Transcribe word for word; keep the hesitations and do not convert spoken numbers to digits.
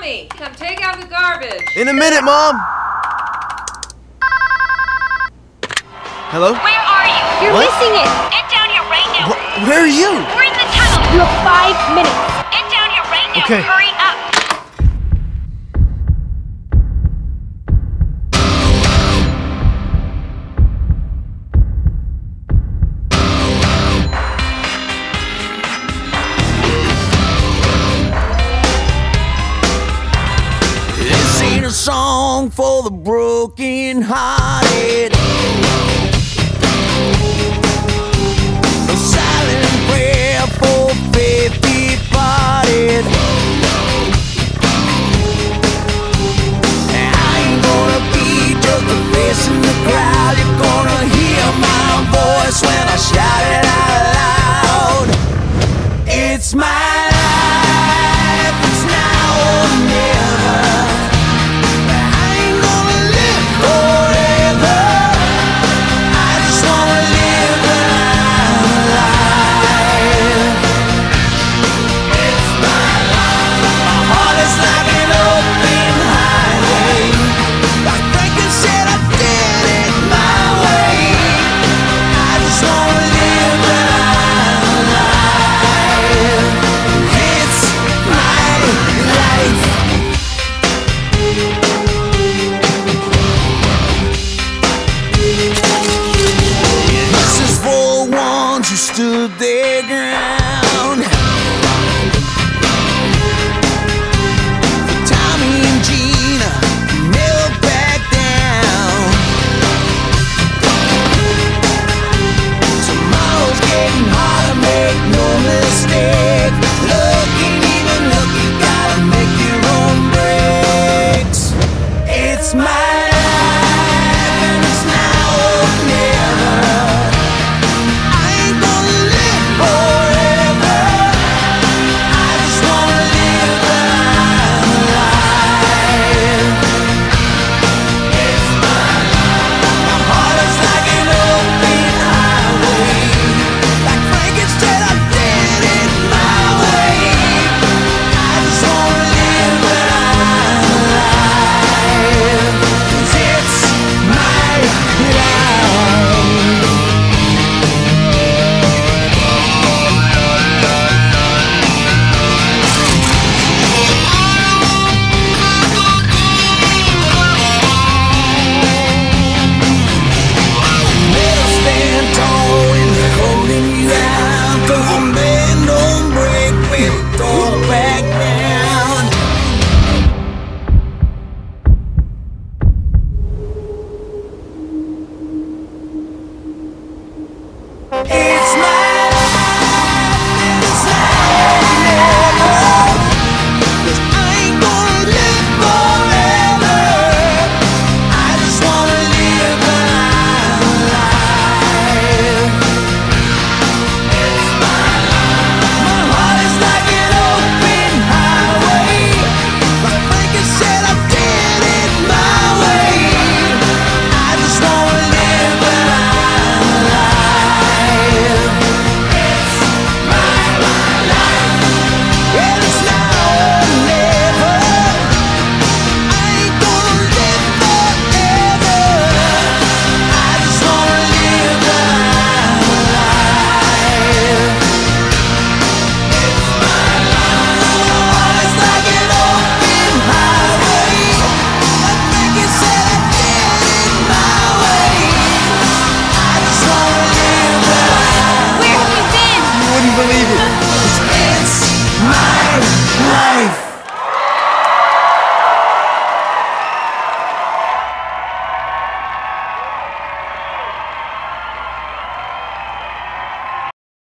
Tommy, come take out the garbage. In a minute, Mom. Hello? Where are you? You're What? missing it. Get down here right now. Wh- where are you? We're in the tunnel. You have five minutes. Get down here right now. Okay. Hurry up. This ain't a song for the broken hearted.